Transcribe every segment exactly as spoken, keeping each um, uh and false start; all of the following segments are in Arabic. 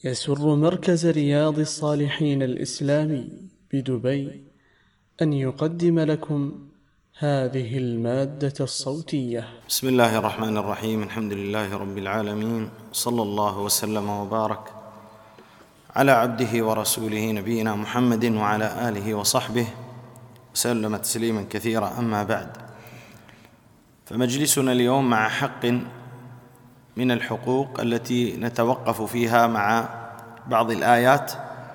يسر مركز رياض الصالحين الإسلامي بدبي أن يقدم لكم هذه المادة الصوتية. بسم الله الرحمن الرحيم. الحمد لله رب العالمين، صلى الله وسلم وبارك على عبده ورسوله نبينا محمد وعلى آله وصحبه وسلم تسليما كثيرا. أما بعد، فمجلسنا اليوم مع حق من الحقوق التي نتوقف فيها مع بعض الآيات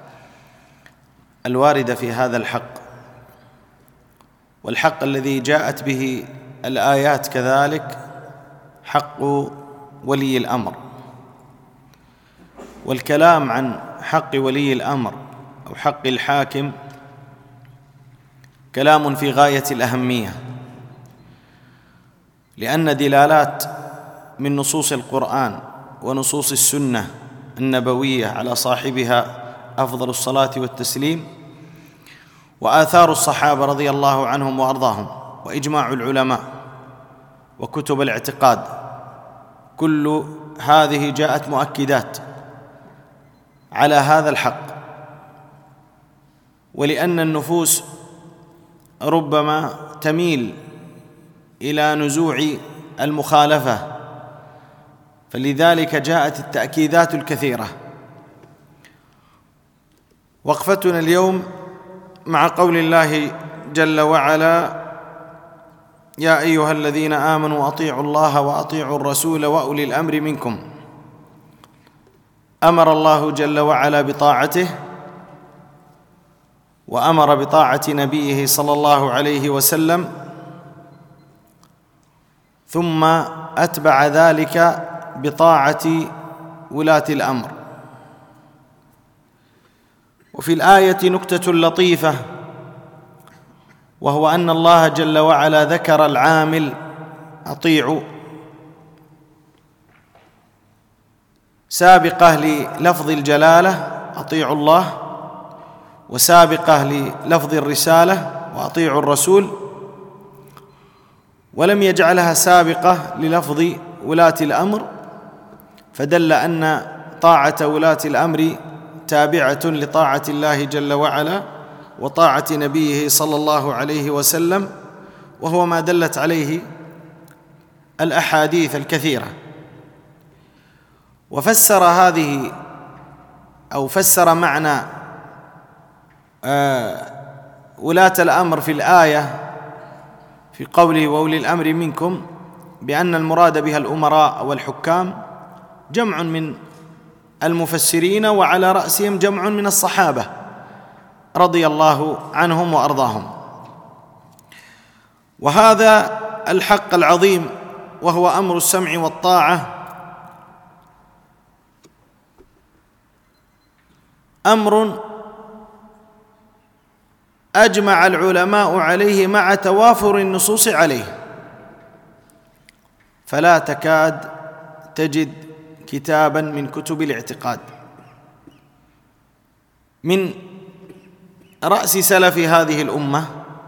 الواردة في هذا الحق، والحق الذي جاءت به الآيات كذلك حق ولي الأمر. والكلام عن حق ولي الأمر أو حق الحاكم كلام في غاية الأهمية، لأن دلالات من نصوص القرآن ونصوص السنة النبوية على صاحبها أفضل الصلاة والتسليم، وآثار الصحابة رضي الله عنهم وأرضاهم، وإجماع العلماء، وكتب الاعتقاد، كل هذه جاءت مؤكدات على هذا الحق. ولأن النفوس ربما تميل إلى نزوع المخالفة، فلذلك جاءت التأكيدات الكثيرة. وقفتنا اليوم مع قول الله جل وعلا: يا أيها الذين آمنوا أطيعوا الله وأطيعوا الرسول وأولي الأمر منكم. أمر الله جل وعلا بطاعته، وأمر بطاعة نبيه صلى الله عليه وسلم، ثم أتبع ذلك بطاعة ولاة الأمر. وفي الآية نكتة لطيفة، وهو أن الله جل وعلا ذكر العامل أطيعوا سابقة للفظ الجلالة أطيعوا الله، وسابقة للفظ الرسالة وأطيعوا الرسول، ولم يجعلها سابقة للفظ ولاة الأمر، فدل أن طاعة ولاة الأمر تابعة لطاعة الله جل وعلا وطاعة نبيه صلى الله عليه وسلم، وهو ما دلت عليه الأحاديث الكثيرة. وفسر هذه أو فسر معنى آه ولاة الأمر في الآية في قوله وأولي الأمر منكم بأن المراد بها الأمراء والحكام، جمع من المفسرين، وعلى رأسهم جمع من الصحابة رضي الله عنهم وأرضاهم. وهذا الحق العظيم وهو أمر السمع والطاعة أمر أجمع العلماء عليه مع توافر النصوص عليه، فلا تكاد تجد كتابا من كتب الاعتقاد من رأس سلف هذه الأمة،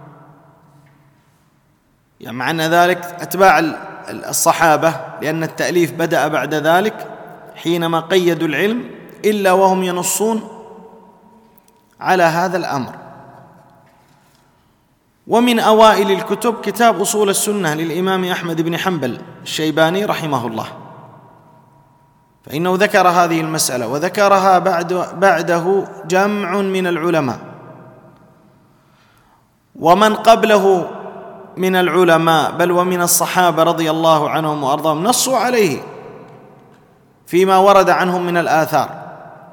يعني معنى ذلك أتباع الصحابة، لأن التأليف بدأ بعد ذلك حينما قيدوا العلم، إلا وهم ينصون على هذا الأمر. ومن أوائل الكتب كتاب أصول السنة للإمام أحمد بن حنبل الشيباني رحمه الله، فإنه ذكر هذه المسألة، وذكرها بعد بعده جمع من العلماء، ومن قبله من العلماء بل ومن الصحابة رضي الله عنهم وأرضاهم نصوا عليه فيما ورد عنهم من الآثار.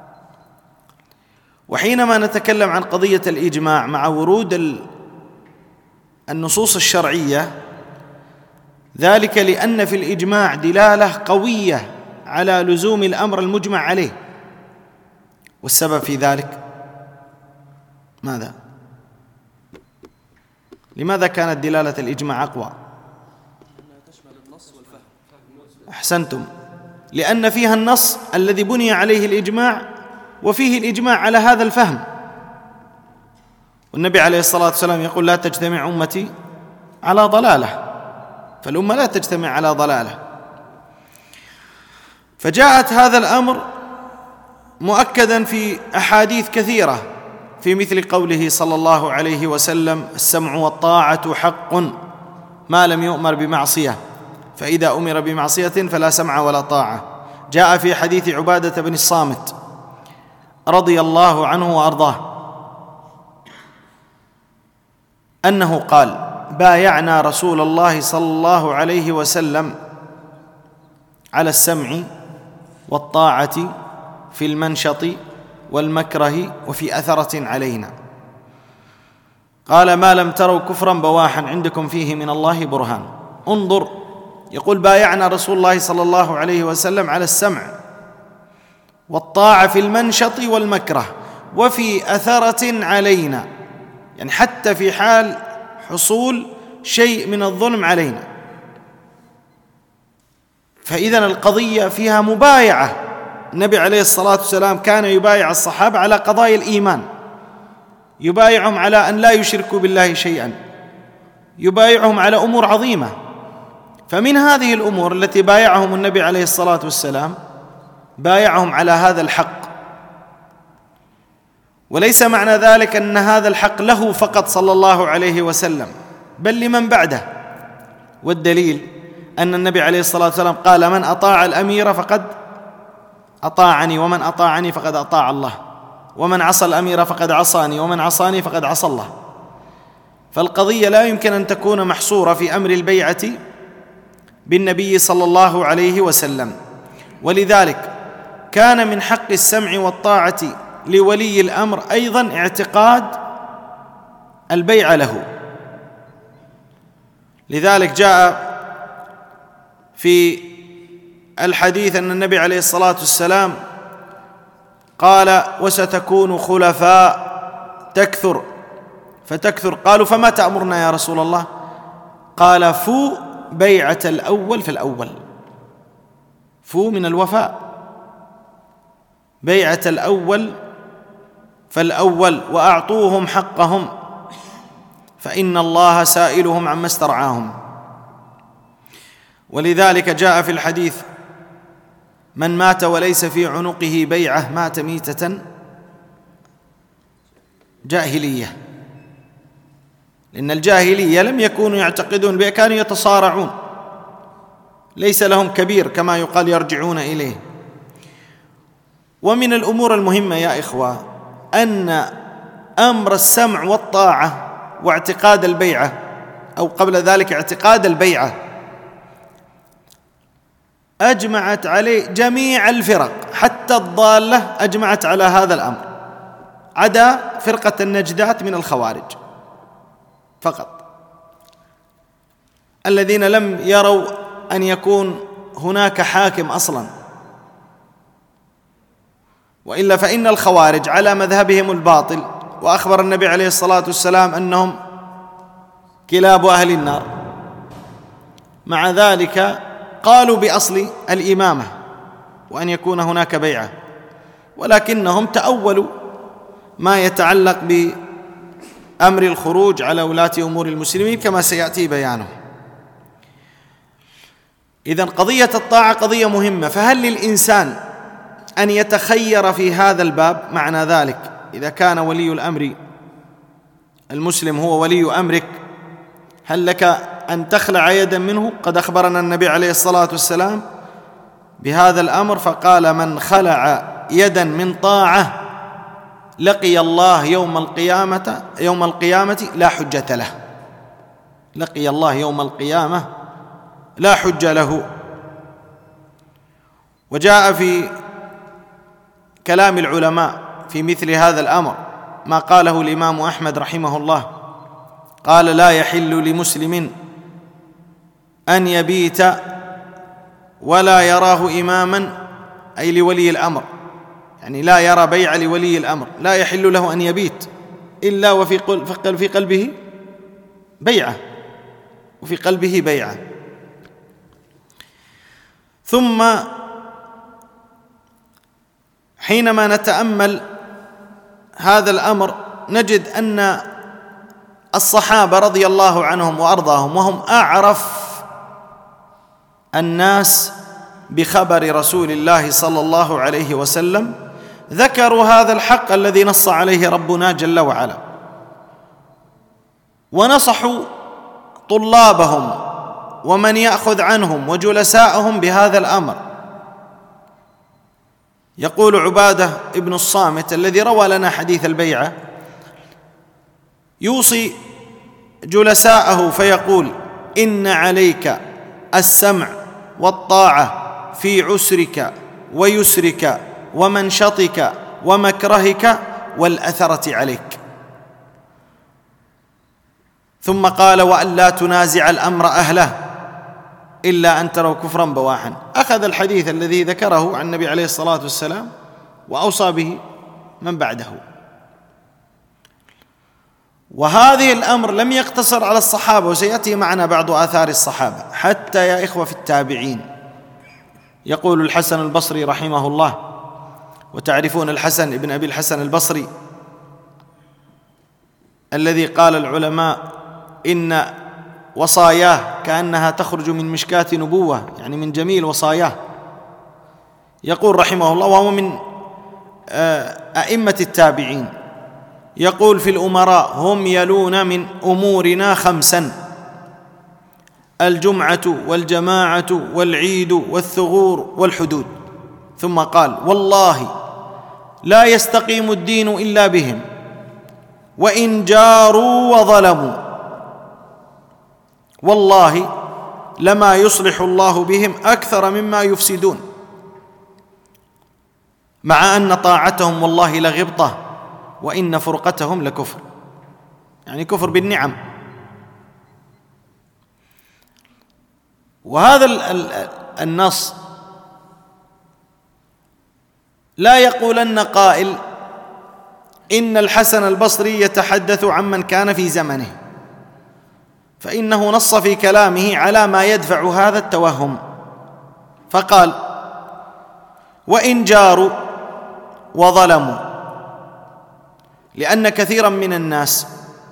وحينما نتكلم عن قضية الإجماع مع ورود النصوص الشرعية، ذلك لأن في الإجماع دلالة قوية على لزوم الأمر المجمع عليه. والسبب في ذلك ماذا؟ لماذا كانت دلالة الإجماع أقوى؟ أحسنتم، لأن فيها النص الذي بني عليه الإجماع، وفيه الإجماع على هذا الفهم. والنبي عليه الصلاة والسلام يقول: لا تجتمع أمتي على ضلالة، فالأمة لا تجتمع على ضلالة. فجاءت هذا الأمر مؤكدا في أحاديث كثيرة في مثل قوله صلى الله عليه وسلم: السمع والطاعة حق ما لم يؤمر بمعصية، فإذا أمر بمعصية فلا سمع ولا طاعة. جاء في حديث عبادة بن الصامت رضي الله عنه وأرضاه أنه قال: بايعنا رسول الله صلى الله عليه وسلم على السمع والطاعة في المنشط والمكره وفي أثرة علينا. قال: ما لم تروا كفرا بواحا عندكم فيه من الله برهان. انظر، يقول: بايعنا رسول الله صلى الله عليه وسلم على السمع والطاعة في المنشط والمكره وفي أثرة علينا، يعني حتى في حال حصول شيء من الظلم علينا. فإذن القضية فيها مبايعة. النبي عليه الصلاة والسلام كان يبايع الصحابة على قضايا الإيمان، يبايعهم على أن لا يشركوا بالله شيئا، يبايعهم على أمور عظيمة. فمن هذه الأمور التي بايعهم النبي عليه الصلاة والسلام، بايعهم على هذا الحق. وليس معنى ذلك أن هذا الحق له فقط صلى الله عليه وسلم، بل لمن بعده. والدليل أن النبي عليه الصلاة والسلام قال: من أطاع الأمير فقد أطاعني، ومن أطاعني فقد أطاع الله، ومن عصى الأمير فقد عصاني، ومن عصاني فقد عصى الله. فالقضية لا يمكن أن تكون محصورة في أمر البيعة بالنبي صلى الله عليه وسلم. ولذلك كان من حق السمع والطاعة لولي الأمر أيضا اعتقاد البيعة له. لذلك جاء في الحديث أن النبي عليه الصلاة والسلام قال: وستكون خلفاء تكثر فتكثر. قالوا: فما تأمرنا يا رسول الله؟ قال: فو بيعة الأول في الأول. فو من الوفاء، بيعة الأول فالأول، وأعطوهم حقهم فإن الله سائلهم عما استرعاهم. ولذلك جاء في الحديث: من مات وليس في عنقه بيعة مات ميتة جاهلية. لأن الجاهلية لم يكونوا يعتقدون بها، كانوا يتصارعون، ليس لهم كبير كما يقال يرجعون إليه. ومن الأمور المهمة يا إخوة أن أمر السمع والطاعة واعتقاد البيعة، أو قبل ذلك اعتقاد البيعة، أجمعت عليه جميع الفرق حتى الضالة، أجمعت على هذا الأمر، عدا فرقة النجدات من الخوارج فقط، الذين لم يروا أن يكون هناك حاكم أصلا. وإلا فإن الخوارج على مذهبهم الباطل، وأخبر النبي عليه الصلاة والسلام أنهم كلاب أهل النار، مع ذلك قالوا بأصل الإمامة وأن يكون هناك بيعة، ولكنهم تأولوا ما يتعلق بأمر الخروج على ولاة أمور المسلمين كما سيأتي بيانه. إذن قضية الطاعة قضية مهمة. فهل للإنسان أن يتخير في هذا الباب؟ معنى ذلك إذا كان ولي الأمر المسلم هو ولي أمرك، هل لك أن تخلع يدا منه؟ قد أخبرنا النبي عليه الصلاة والسلام بهذا الأمر فقال: من خلع يدا من طاعة لقي الله يوم القيامة يوم القيامة لا حجة له. لقي الله يوم القيامة لا حجة له. وجاء في كلام العلماء في مثل هذا الأمر ما قاله الإمام أحمد رحمه الله، قال: لا يحل لمسلم أن يبيت ولا يراه إماما، أي لولي الأمر، يعني لا يرى بيع لولي الأمر، لا يحل له أن يبيت إلا وفي في قلبه بيعة، وفي قلبه بيعة. ثم حينما نتأمل هذا الأمر نجد أن الصحابة رضي الله عنهم وأرضاهم، وهم أعرف الناس بخبر رسول الله صلى الله عليه وسلم، ذكروا هذا الحق الذي نص عليه ربنا جل وعلا، ونصحوا طلابهم ومن يأخذ عنهم وجلساءهم بهذا الأمر. يقول عبادة ابن الصامت الذي روى لنا حديث البيعة، يوصي جلساءه فيقول: إن عليك السمع والطاعة في عسرك ويسرك ومنشطك ومكرهك والأثرة عليك. ثم قال: وأن لا تنازع الأمر أهله إلا أن تروا كفرا بواحا. أخذ الحديث الذي ذكره عن النبي عليه الصلاة والسلام وأوصى به من بعده. وهذه الأمر لم يقتصر على الصحابة، وسيأتي معنا بعض آثار الصحابة حتى يا إخوة في التابعين. يقول الحسن البصري رحمه الله، وتعرفون الحسن ابن أبي الحسن البصري الذي قال العلماء إن وصاياه كأنها تخرج من مشكاة نبوة، يعني من جميل وصاياه. يقول رحمه الله، وهو من أئمة التابعين، يقول في الأمراء: هم يلون من أمورنا خمسا: الجمعة والجماعة والعيد والثغور والحدود. ثم قال: والله لا يستقيم الدين إلا بهم، وإن جاروا وظلموا، والله لما يصلح الله بهم أكثر مما يفسدون، مع أن طاعتهم والله لغبطة، وإن فرقتهم لكفر، يعني كفر بالنعم. وهذا النص لا يقولن قائل إن الحسن البصري يتحدث عمن كان في زمنه، فإنه نص في كلامه على ما يدفع هذا التوهم، فقال: وإن جاروا وظلموا، لأن كثيرا من الناس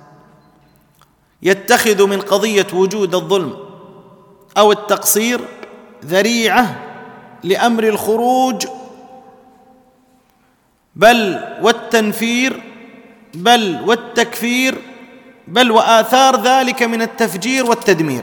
يتخذ من قضية وجود الظلم أو التقصير ذريعة لأمر الخروج بل والتنفير بل والتكفير بل وآثار ذلك من التفجير والتدمير.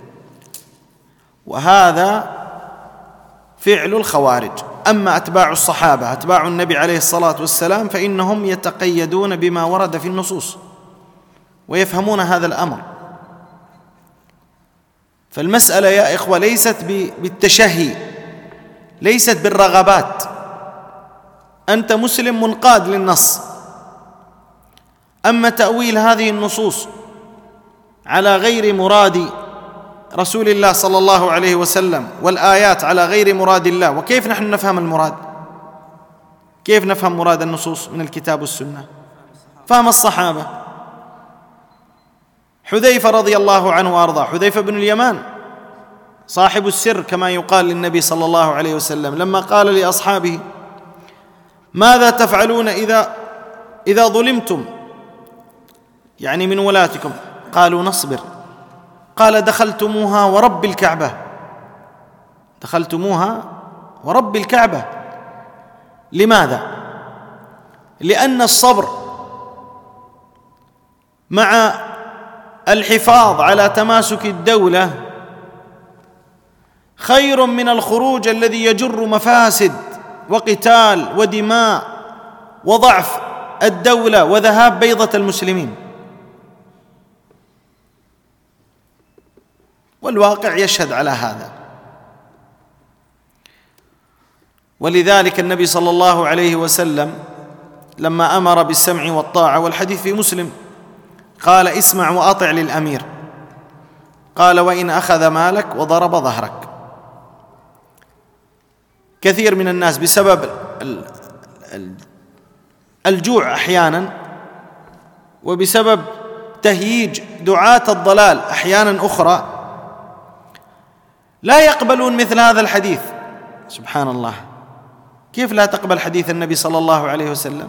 وهذا فعل الخوارج. أما أتباع الصحابة أتباع النبي عليه الصلاة والسلام فإنهم يتقيدون بما ورد في النصوص ويفهمون هذا الأمر. فالمسألة يا إخوة ليست بالتشهي، ليست بالرغبات. أنت مسلم منقاد للنص. أما تأويل هذه النصوص على غير مراد رسول الله صلى الله عليه وسلم والآيات على غير مراد الله، وكيف نحن نفهم المراد؟ كيف نفهم مراد النصوص من الكتاب والسنة؟ فهم الصحابة. حذيفة رضي الله عنه وأرضاه، حذيفة بن اليمان صاحب السر كما يقال للنبي صلى الله عليه وسلم، لما قال لأصحابه: ماذا تفعلون إذا إذا ظلمتم، يعني من ولاتكم؟ قالوا: نصبر. قال: دخلتموها ورب الكعبة، دخلتموها ورب الكعبة. لماذا؟ لأن الصبر مع الحفاظ على تماسك الدولة خير من الخروج الذي يجر مفاسد وقتال ودماء وضعف الدولة وذهاب بيضة المسلمين. والواقع يشهد على هذا. ولذلك النبي صلى الله عليه وسلم لما أمر بالسمع والطاعة، والحديث في مسلم، قال: اسمع وأطع للأمير. قال: وإن أخذ مالك وضرب ظهرك. كثير من الناس بسبب الجوع أحيانا، وبسبب تهييج دعاة الضلال أحيانا أخرى، لا يقبلون مثل هذا الحديث. سبحان الله، كيف لا تقبل حديث النبي صلى الله عليه وسلم؟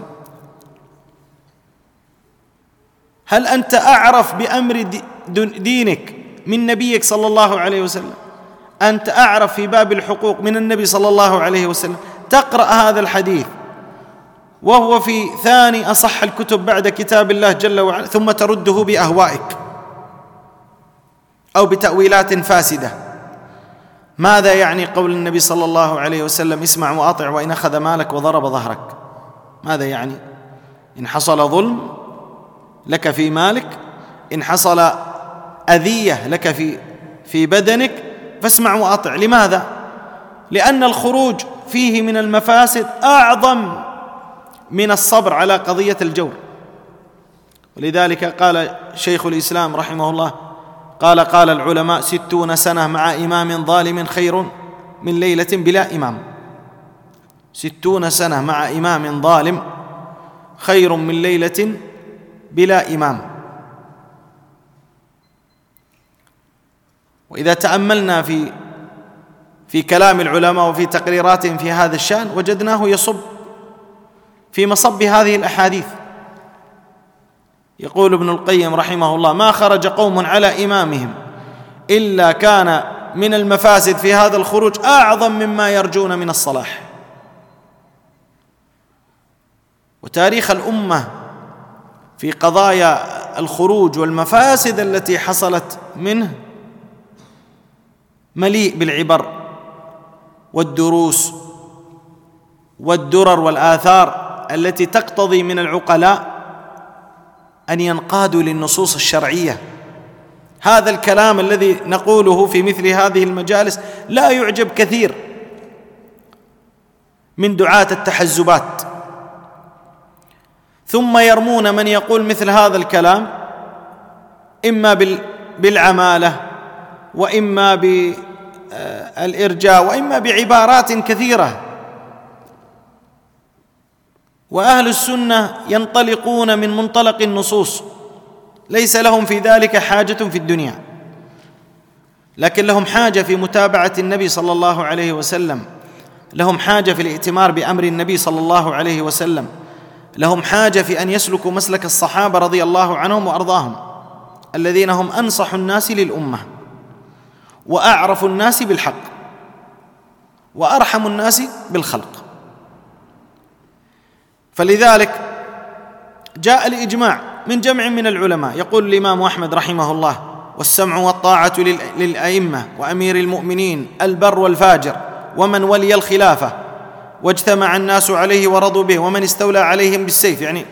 هل أنت أعرف بأمر دينك من نبيك صلى الله عليه وسلم؟ أنت أعرف في باب الحقوق من النبي صلى الله عليه وسلم؟ تقرأ هذا الحديث وهو في ثاني أصح الكتب بعد كتاب الله جل وعلا، ثم ترده بأهوائك أو بتأويلات فاسدة. ماذا يعني قول النبي صلى الله عليه وسلم: اسمع وأطع وإن أخذ مالك وضرب ظهرك؟ ماذا يعني؟ إن حصل ظلم لك في مالك، إن حصل أذية لك في في بدنك، فاسمع وأطع. لماذا؟ لأن الخروج فيه من المفاسد أعظم من الصبر على قضية الجور. ولذلك قال شيخ الإسلام رحمه الله، قال قال العلماء: ستون سنة مع إمام ظالم خير من ليلة بلا إمام. ستون سنة مع إمام ظالم خير من ليلة بلا إمام. وإذا تأملنا في في كلام العلماء وفي تقريراتهم في هذا الشأن وجدناه يصب في مصب هذه الأحاديث. يقول ابن القيم رحمه الله: ما خرج قوم على إمامهم إلا كان من المفاسد في هذا الخروج أعظم مما يرجون من الصلاح. وتاريخ الأمة في قضايا الخروج والمفاسد التي حصلت منه مليء بالعبر والدروس والدرر والآثار التي تقتضي من العقلاء أن ينقادوا للنصوص الشرعية. هذا الكلام الذي نقوله في مثل هذه المجالس لا يعجب كثير من دعاة التحزبات، ثم يرمون من يقول مثل هذا الكلام إما بالعمالة وإما بالإرجاء وإما بعبارات كثيرة. وأهل السنة ينطلقون من منطلق النصوص، ليس لهم في ذلك حاجة في الدنيا، لكن لهم حاجة في متابعة النبي صلى الله عليه وسلم، لهم حاجة في الائتمار بأمر النبي صلى الله عليه وسلم، لهم حاجة في أن يسلكوا مسلك الصحابة رضي الله عنهم وأرضاهم، الذين هم أنصح الناس للأمة وأعرف الناس بالحق وأرحم الناس بالخلق. فلذلك جاء الإجماع من جمع من العلماء. يقول الإمام أحمد رحمه الله: والسمع والطاعة للأئمة وأمير المؤمنين البر والفاجر ومن ولي الخلافة واجتمع الناس عليه ورضوا به ومن استولى عليهم بالسيف. يعني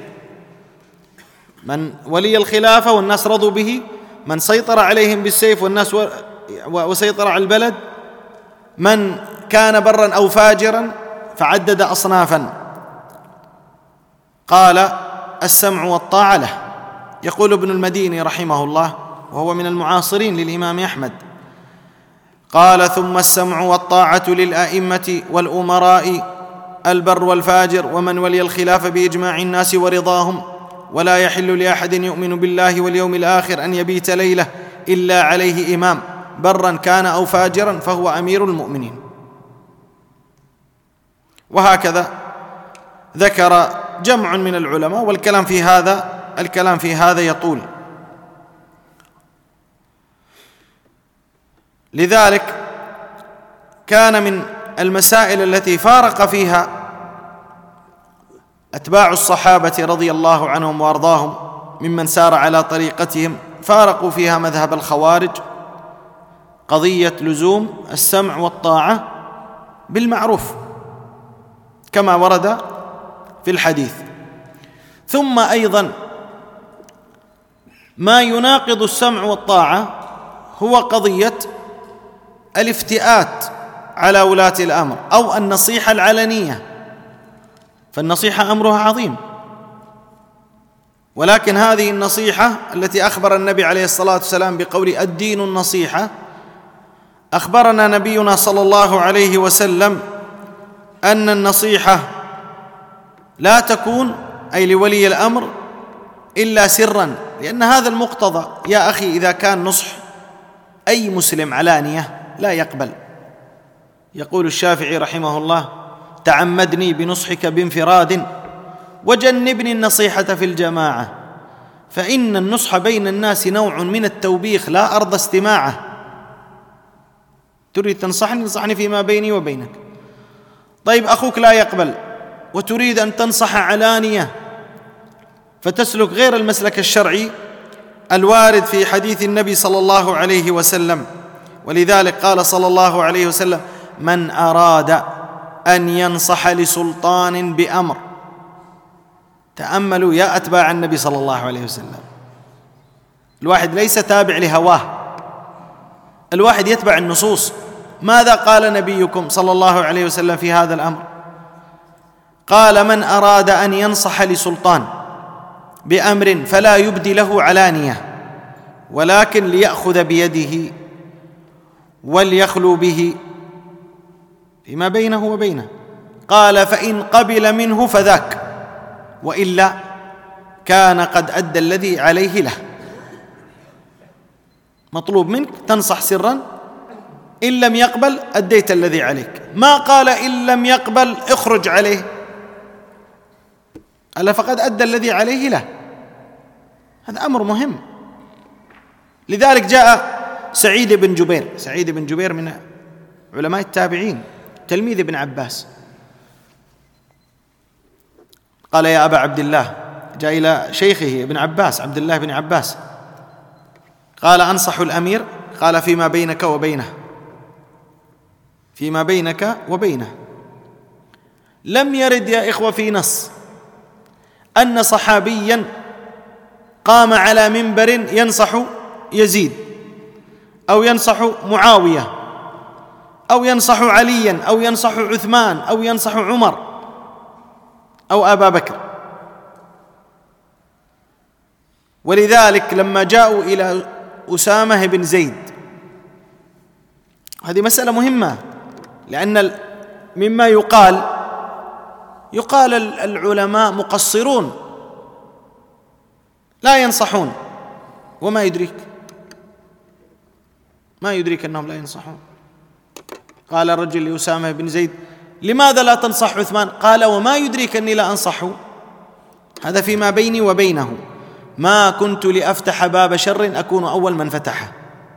من ولي الخلافة والناس رضوا به، من سيطر عليهم بالسيف والناس وسيطر على البلد، من كان برا أو فاجرا، فعدد أصنافا. قال: السمع والطاعة له. يقول ابن المديني رحمه الله وهو من المعاصرين للإمام أحمد، قال: ثم السمع والطاعة للأئمة والأمراء البر والفاجر ومن ولي الخلافة بإجماع الناس ورضاهم، ولا يحل لأحد يؤمن بالله واليوم الآخر أن يبيت ليلة إلا عليه إمام برا كان أو فاجرا فهو أمير المؤمنين. وهكذا ذكر جمع من العلماء، والكلام في هذا الكلام في هذا يطول. لذلك كان من المسائل التي فارق فيها أتباع الصحابة رضي الله عنهم وأرضاهم ممن سار على طريقتهم، فارقوا فيها مذهب الخوارج، قضية لزوم السمع والطاعة بالمعروف كما ورد في الحديث. ثم أيضا ما يناقض السمع والطاعة هو قضية الافتئات على ولاة الأمر أو النصيحة العلنية، فالنصيحة أمرها عظيم، ولكن هذه النصيحة التي أخبر النبي عليه الصلاة والسلام بقول الدين النصيحة، أخبرنا نبينا صلى الله عليه وسلم أن النصيحة لا تكون أي لولي الأمر إلا سرا، لأن هذا المقتضى يا أخي إذا كان نصح أي مسلم علانية لا يقبل. يقول الشافعي رحمه الله: تعمدني بنصحك بانفراد وجنبني النصيحة في الجماعة، فإن النصح بين الناس نوع من التوبيخ لا أرضى استماعه. تريد تنصحني؟ انصحني فيما بيني وبينك. طيب أخوك لا يقبل، وتريد أن تنصح علانية فتسلك غير المسلك الشرعي الوارد في حديث النبي صلى الله عليه وسلم. ولذلك قال صلى الله عليه وسلم: من أراد أن ينصح لسلطان بأمر. تأملوا يا أتباع النبي صلى الله عليه وسلم، الواحد ليس تابع لهواه، الواحد يتبع النصوص. ماذا قال نبيكم صلى الله عليه وسلم في هذا الأمر؟ قال: من أراد أن ينصح لسلطان بأمر فلا يبدي له علانية، ولكن ليأخذ بيده وليخلو به فيما بينه وبينه. قال: فإن قبل منه فذاك، وإلا كان قد أدى الذي عليه له. مطلوب منك تنصح سرا، إن لم يقبل أديت الذي عليك. ما قال إن لم يقبل اخرج عليه، ألا فقد أدى الذي عليه له. هذا أمر مهم. لذلك جاء سعيد بن جبير، سعيد بن جبير من علماء التابعين، تلميذ ابن عباس، قال: يا أبا عبد الله، جاء إلى شيخه ابن عباس عبد الله بن عباس، قال: أنصح الأمير؟ قال: فيما بينك وبينه، فيما بينك وبينه. لم يرد يا إخوة في نص أن صحابيا قام على منبر ينصح يزيد أو ينصح معاوية أو ينصح عليا أو ينصح عثمان أو ينصح عمر أو أبا بكر. ولذلك لما جاءوا إلى أسامة بن زيد، هذه مسألة مهمة، لأن مما يقال يقال العلماء مقصرون لا ينصحون، وما يدريك ما يدريك أنهم لا ينصحون. قال الرجل لأسامة بن زيد: لماذا لا تنصح عثمان؟ قال: وما يدريك أني لا أنصحه، هذا فيما بيني وبينه، ما كنت لأفتح باب شر أكون أول من فتحه.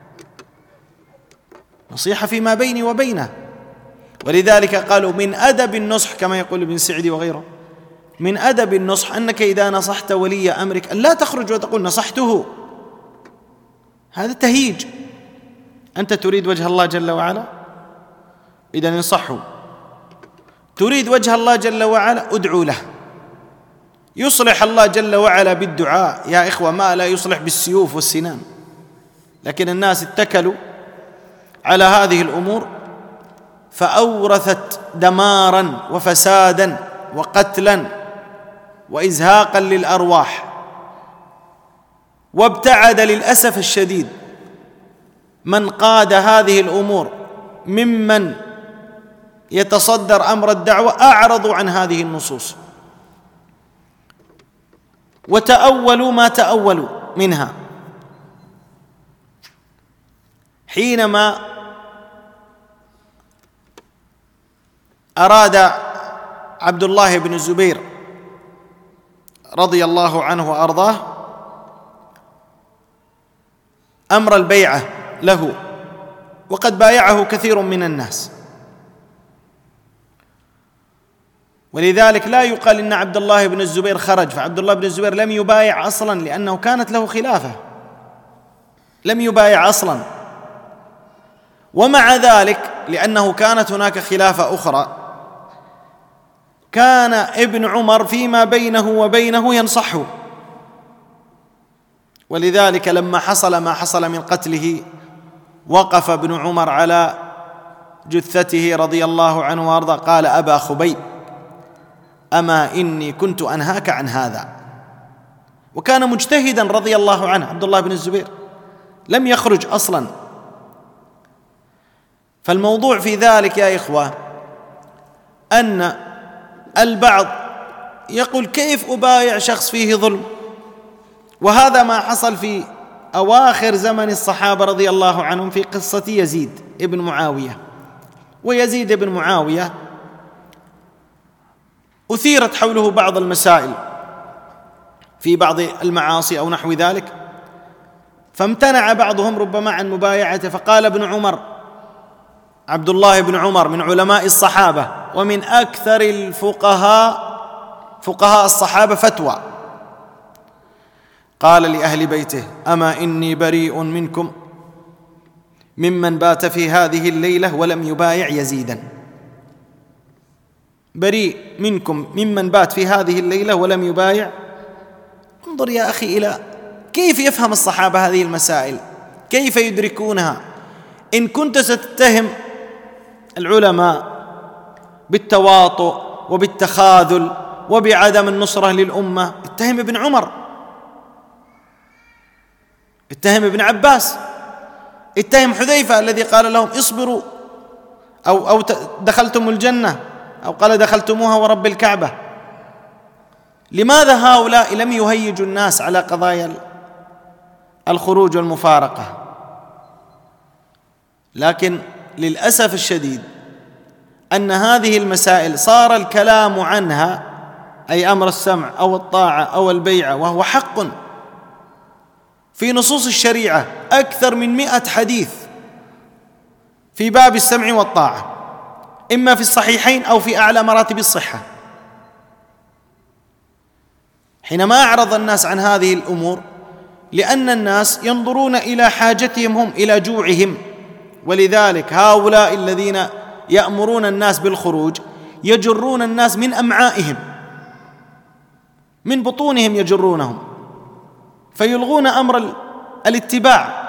نصيحة فيما بيني وبينه. ولذلك قالوا من أدب النصح، كما يقول ابن سعدي وغيره، من أدب النصح أنك إذا نصحت ولي أمرك أن لا تخرج وتقول نصحته، هذا تهيج. أنت تريد وجه الله جل وعلا، إذا انصحه. تريد وجه الله جل وعلا، ادعو له. يصلح الله جل وعلا بالدعاء يا إخوة ما لا يصلح بالسيوف والسنان. لكن الناس اتكلوا على هذه الأمور فأورثت دمارا وفسادا وقتلا وإزهاقا للأرواح. وابتعد للأسف الشديد من قاد هذه الأمور ممن يتصدر أمر الدعوة، أعرضوا عن هذه النصوص وتأولوا ما تأولوا منها. حينما أراد عبد الله بن الزبير رضي الله عنه وأرضاه أمر البيعة له، وقد بايعه كثير من الناس، ولذلك لا يقال إن عبد الله بن الزبير خرج، فعبد الله بن الزبير لم يبايع أصلا، لأنه كانت له خلافة، لم يبايع أصلا. ومع ذلك لأنه كانت هناك خلافة أخرى، كان ابن عمر فيما بينه وبينه ينصحه. ولذلك لما حصل ما حصل من قتله وقف ابن عمر على جثته رضي الله عنه وارضاه، قال: أبا خبيب أما إني كنت أنهاك عن هذا. وكان مجتهدا رضي الله عنه عبد الله بن الزبير، لم يخرج أصلا. فالموضوع في ذلك يا إخوة أن البعض يقول: كيف أبايع شخص فيه ظلم؟ وهذا ما حصل في أواخر زمن الصحابة رضي الله عنهم في قصة يزيد ابن معاوية. ويزيد ابن معاوية أثيرت حوله بعض المسائل في بعض المعاصي أو نحو ذلك، فامتنع بعضهم ربما عن مبايعته. فقال ابن عمر عبد الله بن عمر من علماء الصحابة ومن أكثر الفقهاء فقهاء الصحابة فتوى، قال لأهل بيته: أما إني بريء منكم ممن بات في هذه الليلة ولم يبايع يزيدا. بريء منكم ممن بات في هذه الليلة ولم يبايع. انظر يا أخي إلى كيف يفهم الصحابة هذه المسائل، كيف يدركونها. إن كنت ستتهم العلماء بالتواطؤ وبالتخاذل وبعدم النصرة للأمة، اتهم ابن عمر، اتهم ابن عباس، اتهم حذيفة الذي قال لهم: اصبروا أو, أو دخلتم الجنة، أو قال: دخلتموها ورب الكعبة. لماذا هؤلاء لم يهيجوا الناس على قضايا الخروج والمفارقة؟ لكن للأسف الشديد أن هذه المسائل صار الكلام عنها، أي أمر السمع أو الطاعة أو البيعة، وهو حق في نصوص الشريعة أكثر من مئة حديث في باب السمع والطاعة، إما في الصحيحين أو في أعلى مراتب الصحة. حينما أعرض الناس عن هذه الأمور لأن الناس ينظرون إلى حاجتهم هم، إلى جوعهم، ولذلك هؤلاء الذين يأمرون الناس بالخروج يجرون الناس من أمعائهم، من بطونهم يجرونهم، فيلغون أمر الاتباع.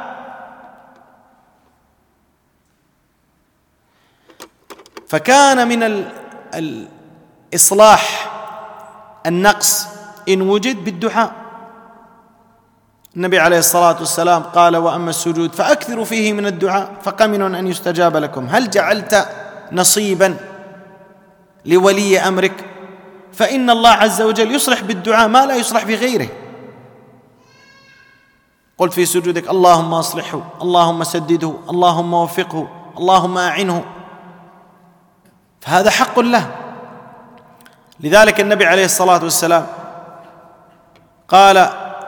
فكان من الإصلاح النقص إن وجد بالدعاء. النبي عليه الصلاة والسلام قال: وأما السجود فأكثروا فيه من الدعاء فقمن أن يستجاب لكم. هل جعلت نصيبا لولي أمرك؟ فإن الله عز وجل يصلح بالدعاء ما لا يصلح بغيره. قلت في سجودك: اللهم أصلحه، اللهم سدده، اللهم وفقه، اللهم أعنه، فهذا حق له. لذلك النبي عليه الصلاة والسلام قال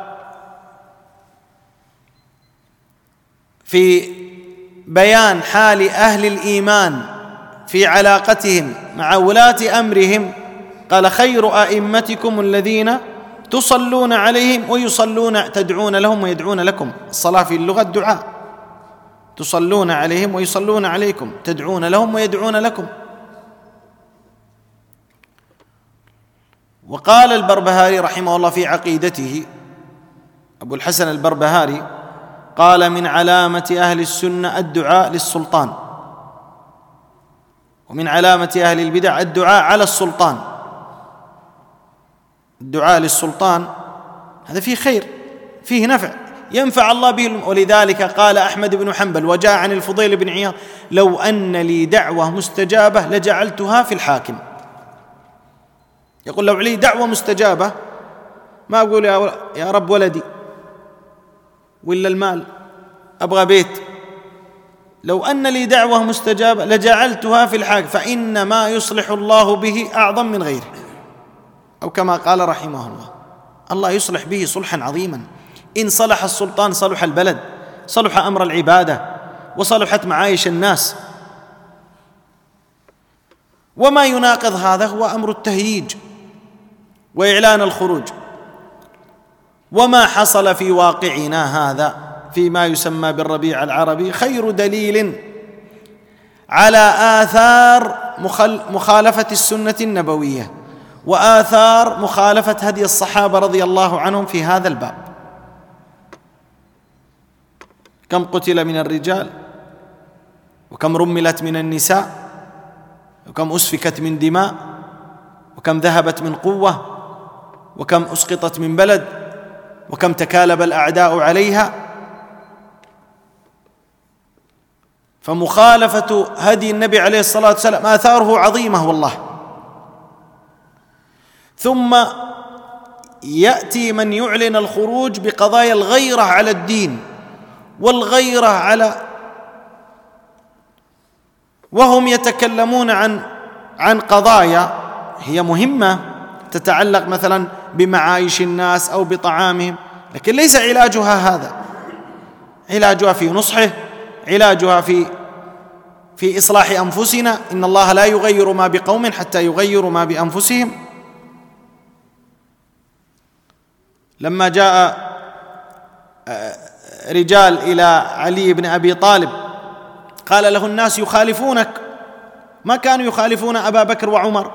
في بيان حال أهل الإيمان في علاقتهم مع ولاة أمرهم، قال: خير أئمتكم الذين تصلون عليهم ويصلون، تدعون لهم ويدعون لكم. الصلاة في اللغة الدعاء، تصلون عليهم ويصلون عليكم، تدعون لهم ويدعون لكم. وقال البربهاري رحمه الله في عقيدته، أبو الحسن البربهاري قال: من علامة أهل السنة الدعاء للسلطان، ومن علامة أهل البدع الدعاء على السلطان. الدعاء للسلطان هذا فيه خير، فيه نفع، ينفع الله به. ولذلك قال أحمد بن حنبل وجاء عن الفضيل بن عياض: لو أن لي دعوة مستجابة لجعلتها في الحاكم. يقول: لو لي دعوة مستجابة ما أقول يا رب ولدي ولا المال، أبغى بيت. لو أن لي دعوة مستجابة لجعلتها في الحاكم، فإن ما يصلح الله به أعظم من غيره، أو كما قال رحمه الله: الله يصلح به صلحا عظيما. إن صلح السلطان صلح البلد، صلح أمر العبادة، وصلحت معايش الناس. وما يناقض هذا هو أمر التهييج وإعلان الخروج. وما حصل في واقعنا هذا فيما يسمى بالربيع العربي خير دليل على آثار مخالفة السنة النبوية وآثار مخالفة هدي الصحابة رضي الله عنهم في هذا الباب. كم قتل من الرجال، وكم رملت من النساء، وكم أسفكت من دماء، وكم ذهبت من قوة، وكم أسقطت من بلد، وكم تكالب الأعداء عليها. فمخالفة هدي النبي عليه الصلاة والسلام آثاره عظيمة والله. ثم يأتي من يعلن الخروج بقضايا الغيرة على الدين والغيرة على، وهم يتكلمون عن عن قضايا هي مهمة تتعلق مثلا بمعايش الناس أو بطعامهم، لكن ليس علاجها هذا. علاجها في نصحه، علاجها في في إصلاح أنفسنا، إن الله لا يغير ما بقوم حتى يغيروا ما بأنفسهم. لما جاء رجال إلى علي بن أبي طالب قال له الناس يخالفونك، ما كانوا يخالفون أبا بكر وعمر.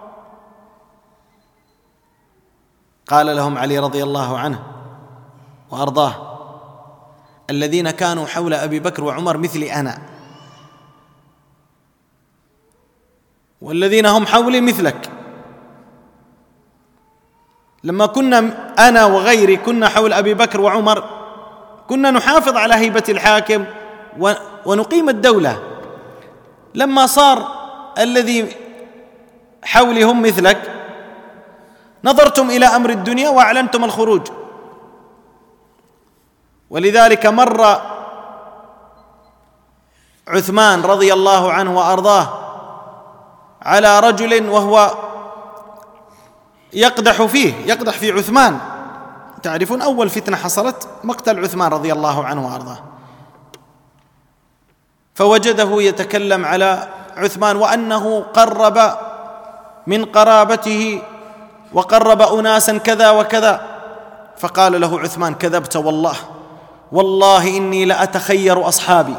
قال لهم علي رضي الله عنه وأرضاه: الذين كانوا حول أبي بكر وعمر مثلي أنا، والذين هم حولي مثلك. لما كنا أنا وغيري كنا حول أبي بكر وعمر كنا نحافظ على هيبة الحاكم ونقيم الدولة. لما صار الذي حولي هم مثلك نظرتم إلى أمر الدنيا وأعلنتم الخروج. ولذلك مر عثمان رضي الله عنه وأرضاه على رجل وهو يقدح فيه يقدح في عثمان. تعرفون أول فتنة حصلت مقتل عثمان رضي الله عنه وأرضاه، فوجده يتكلم على عثمان وأنه قرب من قرابته وقرب أناسا كذا وكذا. فقال له عثمان: كذبت والله، والله إني لأتخير أصحابي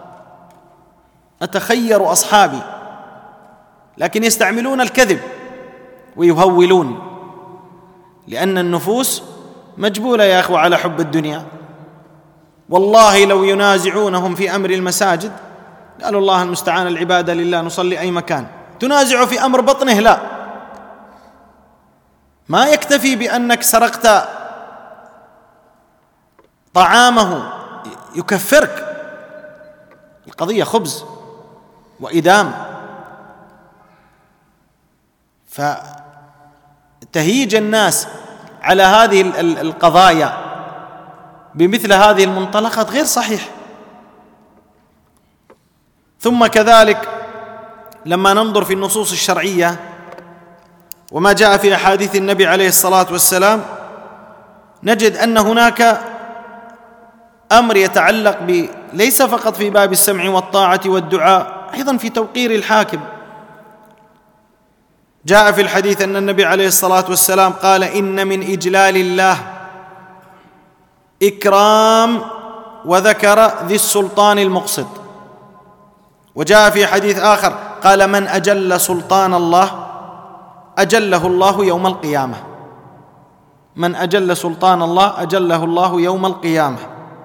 أتخير أصحابي لكن يستعملون الكذب ويهولون، لأن النفوس مجبولة يا أخوة على حب الدنيا. والله لو ينازعونهم في أمر المساجد قالوا الله المستعان، العبادة لله، نصلي أي مكان. تنازع في أمر بطنه لا، ما يكتفي بأنك سرقت طعامه يكفرك، القضية خبز وإدام. فتهيج الناس على هذه القضايا بمثل هذه المنطلقات غير صحيح. ثم كذلك لما ننظر في النصوص الشرعية وما جاء في أحاديث النبي عليه الصلاة والسلام نجد أن هناك أمر يتعلق ب ليس فقط في باب السمع والطاعة والدعاء، أيضا في توقير الحاكم. جاء في الحديث أن النبي عليه الصلاة والسلام قال: إن من إجلال الله إكرام، وذكر ذي السلطان المقسط. وجاء في حديث آخر قال: من أجل سلطان الله أجله الله يوم القيامة. من أجل سلطان الله أجله الله يوم القيامة.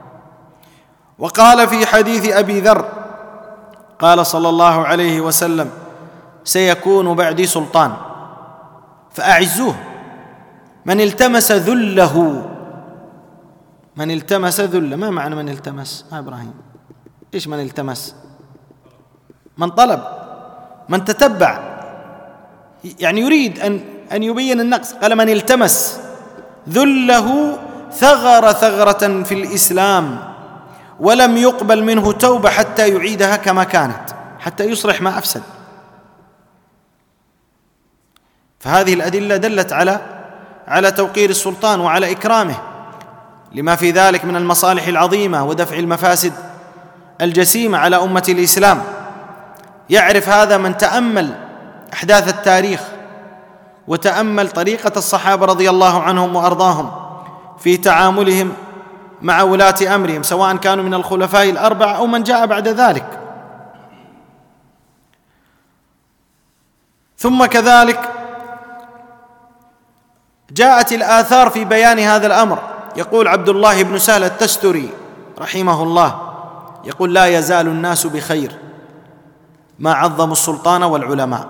وقال في حديث أبي ذر قال صلى الله عليه وسلم: سيكون بعدي سلطان فأعزوه، من التمس ذله. من التمس ذله، ما معنى من التمس؟ ها إبراهيم، إيش من التمس؟ من طلب، من تتبع، يعني يريد أن أن يبين النقص. قال: من التمس ذله ثغر ثغرة في الإسلام ولم يقبل منه توبة حتى يعيدها كما كانت، حتى يصلح ما أفسد. فهذه الأدلة دلت على على توقير السلطان وعلى إكرامه لما في ذلك من المصالح العظيمة ودفع المفاسد الجسيمة على أمة الإسلام. يعرف هذا من تأمل أحداث التاريخ وتأمل طريقة الصحابة رضي الله عنهم وأرضاهم في تعاملهم مع ولاة أمرهم، سواء كانوا من الخلفاء الأربعة أو من جاء بعد ذلك. ثم كذلك جاءت الآثار في بيان هذا الأمر. يقول عبد الله بن سهل التستري رحمه الله، يقول: لا يزال الناس بخير ما عظموا السلطان والعلماء.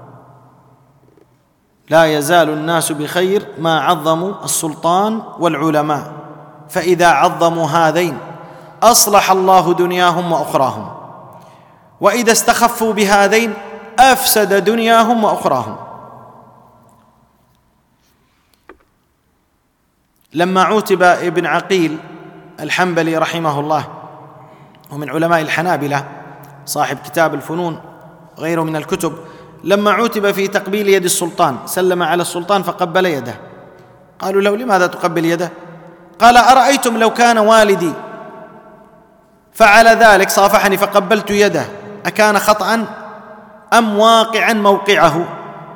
لا يزال الناس بخير ما عظموا السلطان والعلماء، فإذا عظموا هذين أصلح الله دنياهم وأخراهم، وإذا استخفوا بهذين أفسد دنياهم وأخراهم. لما عوتب ابن عقيل الحنبلي رحمه الله، ومن علماء الحنابلة صاحب كتاب الفنون غيره من الكتب، لما عوتب في تقبيل يد السلطان، سلم على السلطان فقبل يده. قالوا له: لماذا تقبل يده؟ قال: أرأيتم لو كان والدي فعل ذلك، صافحني فقبلت يده، أكان خطأ أم واقعا موقعه؟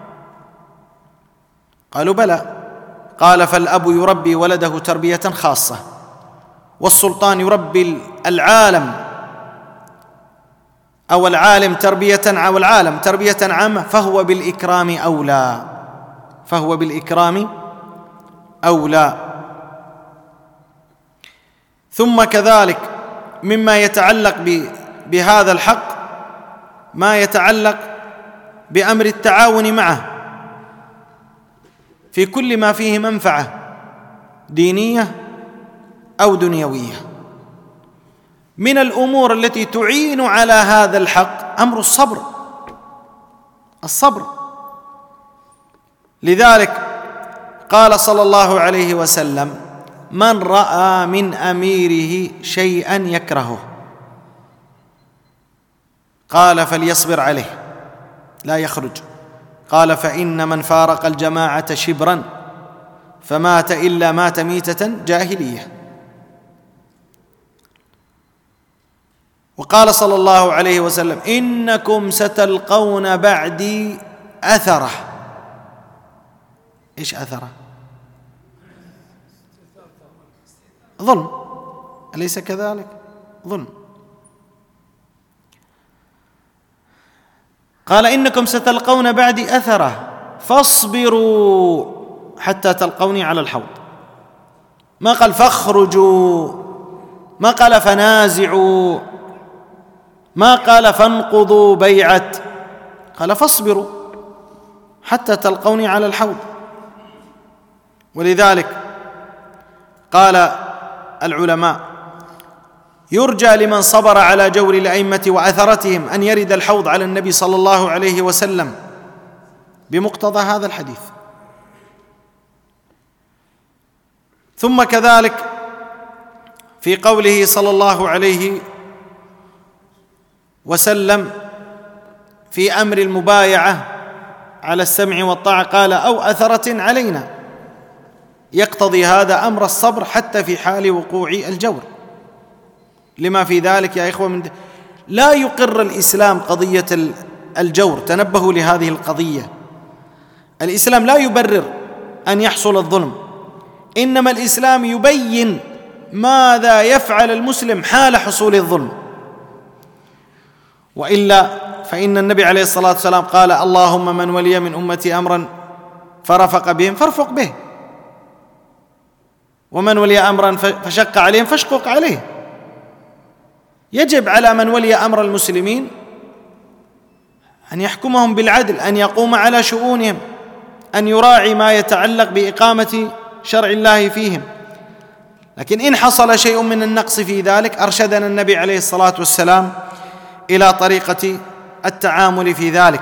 قالوا بلى. قال فالأب يربي ولده تربية خاصة، والسلطان يربي العالم أو العالم تربية أو العالم تربية عامة، فهو بالإكرام أولى، فهو بالإكرام أولى. ثم كذلك مما يتعلق بهذا الحق ما يتعلق بأمر التعاون معه في كل ما فيه منفعة دينية أو دنيوية. من الأمور التي تعين على هذا الحق أمر الصبر، الصبر. لذلك قال صلى الله عليه وسلم: من رأى من أميره شيئا يكرهه قال فليصبر عليه لا يخرج. قال فإن من فارق الجماعة شبرا فمات إلا مات ميتة جاهلية. وقال صلى الله عليه وسلم: إنكم ستلقون بعدي أثرة. إيش أثرة؟ ظلم، أليس كذلك؟ ظلم. قال: إنكم ستلقون بعدي أثرة فاصبروا حتى تلقوني على الحوض. ما قال فاخرجوا، ما قال فنازعوا، ما قال فانقضوا بيعة، قال فاصبروا حتى تلقوني على الحوض. ولذلك قال العلماء: يرجى لمن صبر على جور الأئمة وأثرتهم أن يرد الحوض على النبي صلى الله عليه وسلم بمقتضى هذا الحديث. ثم كذلك في قوله صلى الله عليه وسلم في أمر المبايعة على السمع والطاعة قال: أو أثرة علينا، يقتضي هذا أمر الصبر حتى في حال وقوع الجور، لما في ذلك يا إخوة من د... لا يقر الإسلام قضية الجور. تنبهوا لهذه القضية. الإسلام لا يبرر أن يحصل الظلم، إنما الإسلام يبين ماذا يفعل المسلم حال حصول الظلم. وإلا فإن النبي عليه الصلاة والسلام قال: اللهم من ولي من أمتي أمرا فرفق بهم فارفق به، ومن ولي أمرا فشق عليهم فاشقق عليه. يجب على من ولي أمر المسلمين أن يحكمهم بالعدل، أن يقوم على شؤونهم، أن يراعي ما يتعلق بإقامة شرع الله فيهم. لكن إن حصل شيء من النقص في ذلك أرشدنا النبي عليه الصلاة والسلام إلى طريقة التعامل في ذلك.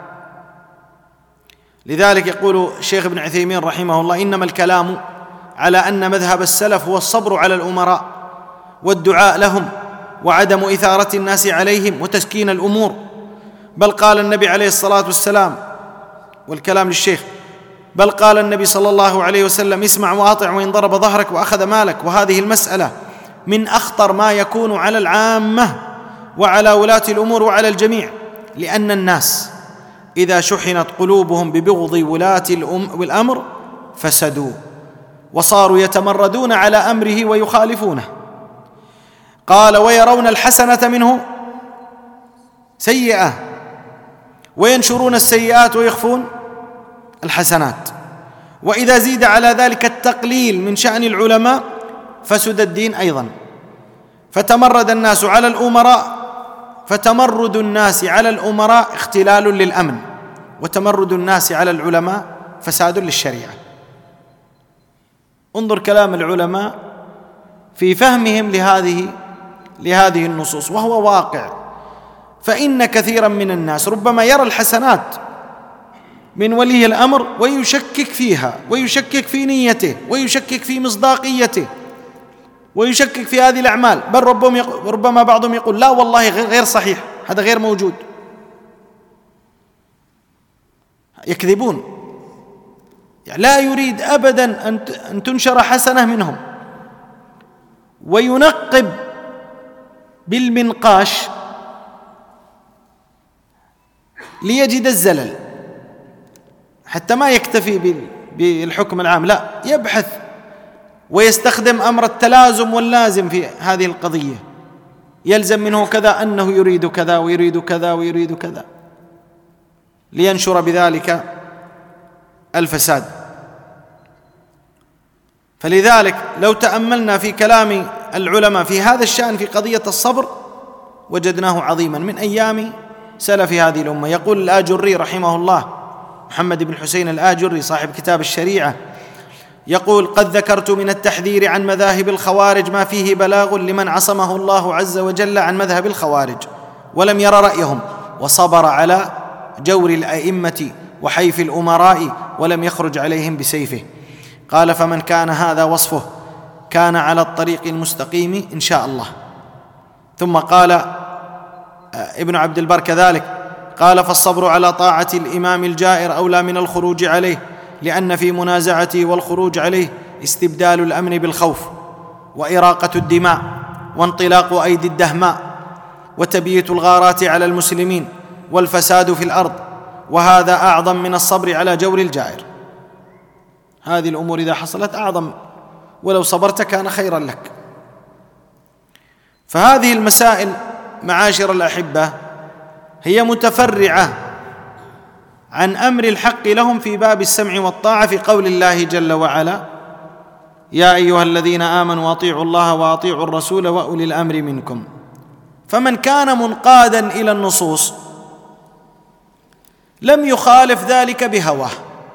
لذلك يقول الشيخ ابن عثيمين رحمه الله: إنما الكلام على أن مذهب السلف هو الصبر على الأمراء والدعاء لهم وعدم إثارة الناس عليهم وتسكين الأمور. بل قال النبي عليه الصلاة والسلام، والكلام للشيخ، بل قال النبي صلى الله عليه وسلم: اسمع وأطع وإن ضرب ظهرك وأخذ مالك. وهذه المسألة من أخطر ما يكون على العامة وعلى ولاة الأمور وعلى الجميع، لأن الناس إذا شحنت قلوبهم ببغض ولاة الأمر فسدوا وصاروا يتمردون على أمره ويخالفونه. قال: ويرون الحسنة منه سيئة وينشرون السيئات ويخفون الحسنات. وإذا زيد على ذلك التقليل من شأن العلماء فسد الدين أيضا، فتمرد الناس على الأمراء فتمرد الناس على الأمراء اختلال للأمن، وتمرد الناس على العلماء فساد للشريعة. انظر كلام العلماء في فهمهم لهذه لهذه النصوص، وهو واقع. فإن كثيرا من الناس ربما يرى الحسنات من ولي الأمر ويشكك فيها، ويشكك في نيته، ويشكك في مصداقيته، ويشكك في هذه الأعمال. بل ربما بعضهم يقول: لا والله غير صحيح، هذا غير موجود. يكذبون، يعني لا يريد أبدا أن تنشر حسنة منهم، وينقب بالمنقاش ليجد الزلل، حتى ما يكتفي بالحكم العام، لا، يبحث ويستخدم أمر التلازم واللازم في هذه القضية، يلزم منه كذا أنه يريد كذا ويريد كذا ويريد كذا، لينشر بذلك الفساد. فلذلك لو تأملنا في كلام العلماء في هذا الشأن في قضية الصبر وجدناه عظيما من أيام سلف هذه الأمة. يقول الآجري رحمه الله، محمد بن حسين الآجري صاحب كتاب الشريعة، يقول: قد ذكرت من التحذير عن مذاهب الخوارج ما فيه بلاغ لمن عصمه الله عز وجل عن مذهب الخوارج ولم ير رأيهم، وصبر على جور الأئمة وحيف الأمراء ولم يخرج عليهم بسيفه. قال: فمن كان هذا وصفه كان على الطريق المستقيم إن شاء الله. ثم قال ابن عبد البر كذلك، قال: فالصبر على طاعة الإمام الجائر أولى من الخروج عليه، لأن في منازعته والخروج عليه استبدال الأمن بالخوف وإراقة الدماء وانطلاق أيدي الدهماء وتبييت الغارات على المسلمين والفساد في الأرض، وهذا أعظم من الصبر على جور الجائر. هذه الأمور إذا حصلت أعظم، ولو صبرت كان خيرا لك. فهذه المسائل معاشر الأحبة هي متفرعة عن أمر الحق لهم في باب السمع والطاعة في قول الله جل وعلا: يا أيها الذين آمنوا أطيعوا الله وأطيعوا الرسول وأولي الأمر منكم. فمن كان منقادا إلى النصوص لم يخالف ذلك بهواه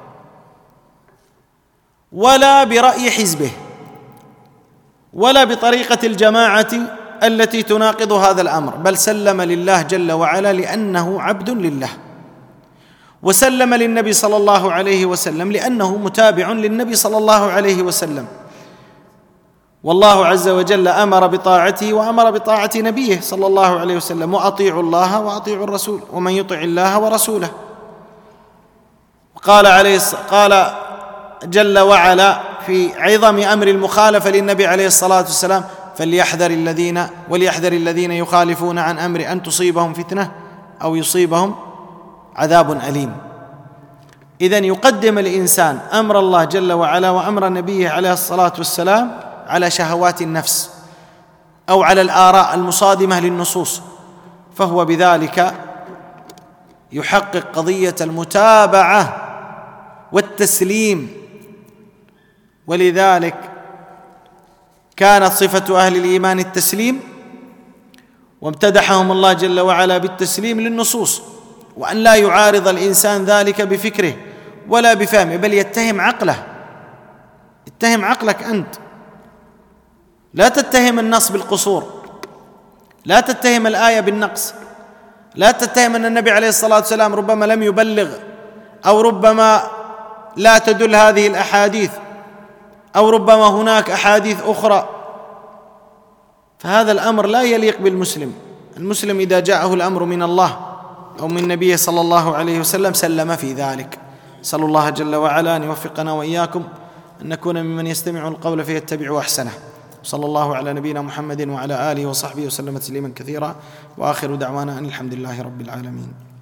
ولا برأي حزبه ولا بطريقة الجماعة التي تناقض هذا الأمر، بل سلم لله جل وعلا لأنه عبد لله، وسلم للنبي صلى الله عليه وسلم لأنه متابع للنبي صلى الله عليه وسلم. والله عز وجل أمر بطاعته وأمر بطاعة نبيه صلى الله عليه وسلم: وأطيعوا الله وأطيعوا الرسول ومن يطع الله ورسوله. قال عليه قال جل وعلا في عظم أمر المخالفة للنبي عليه الصلاة والسلام: فليحذر الذين وليحذر الذين يخالفون عن أمر أن تصيبهم فتنة أو يصيبهم عذاب أليم. إذن يقدم الإنسان أمر الله جل وعلا وأمر نبيه عليه الصلاة والسلام على شهوات النفس أو على الآراء المصادمة للنصوص، فهو بذلك يحقق قضية المتابعة والتسليم. ولذلك كانت صفة أهل الإيمان التسليم، وامتدحهم الله جل وعلا بالتسليم للنصوص، وأن لا يعارض الإنسان ذلك بفكره ولا بفهمه، بل يتهم عقله. اتهم عقلك أنت، لا تتهم النص بالقصور، لا تتهم الآية بالنقص، لا تتهم أن النبي عليه الصلاة والسلام ربما لم يبلغ، أو ربما لا تدل هذه الأحاديث، أو ربما هناك أحاديث أخرى. فهذا الأمر لا يليق بالمسلم. المسلم إذا جاءه الأمر من الله أو من نبيه صلى الله عليه وسلم سلم في ذلك. صلى الله جل وعلا أن يوفقنا وإياكم أن نكون ممن يستمع القول فيتبع أحسنه. صلى الله على نبينا محمد وعلى آله وصحبه وسلم تسليما كثيرا، وآخر دعوانا أن الحمد لله رب العالمين.